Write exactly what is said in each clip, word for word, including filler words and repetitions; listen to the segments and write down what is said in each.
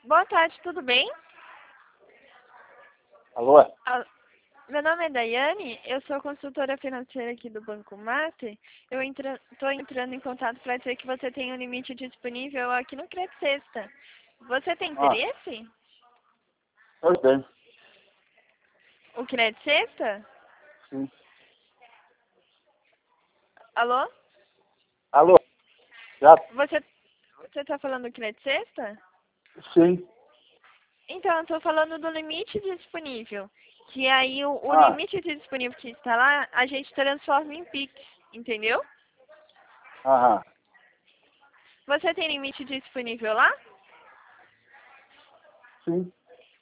Boa tarde, tudo bem? Alô? Ah, Meu nome é Daiane, eu sou consultora financeira aqui do Banco Master. Eu estou entrando em contato para dizer que você tem um limite disponível aqui no Crédito Sexta. Você tem Ah, interesse? eu tenho. O Crédito Sexta? Sim. Alô? Alô? Já? Você você está falando do Crédito Sexta? Sim. Então, eu estou falando do limite disponível. Que aí o, o Ah, limite de disponível que está lá, a gente transforma em Pix, entendeu? aham. Você tem limite disponível lá? Sim.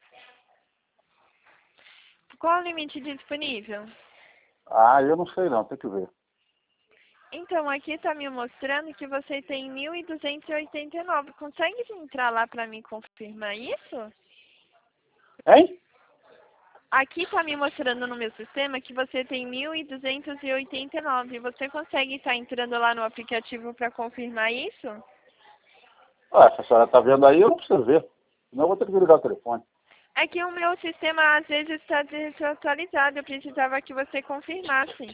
Qual o limite disponível? Ah, eu não sei não, tem que ver. Então, aqui está me mostrando que você tem mil duzentos e oitenta e nove. Consegue entrar lá para me confirmar isso? Hein? Aqui está me mostrando no meu sistema que você tem mil duzentos e oitenta e nove. Você consegue estar entrando lá no aplicativo para confirmar isso? Ah, se a senhora tá vendo aí, eu não preciso ver. Senão eu vou ter que ligar o telefone. É que o meu sistema às vezes está desatualizado. Eu precisava que você confirmasse.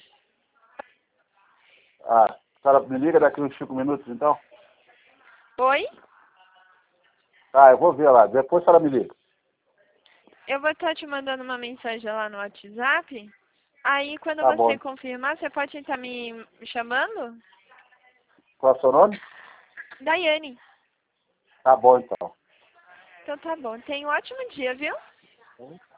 Ah, a senhora me liga daqui uns cinco minutos, então? Oi? Tá, eu vou ver lá. Depois a senhora me liga. Eu vou estar te mandando uma mensagem lá no WhatsApp. Aí, quando Tá você bom. confirmar, você pode estar me chamando? Qual é o seu nome? Daiane. Tá bom, então. Então tá bom. Tenha um ótimo dia, viu?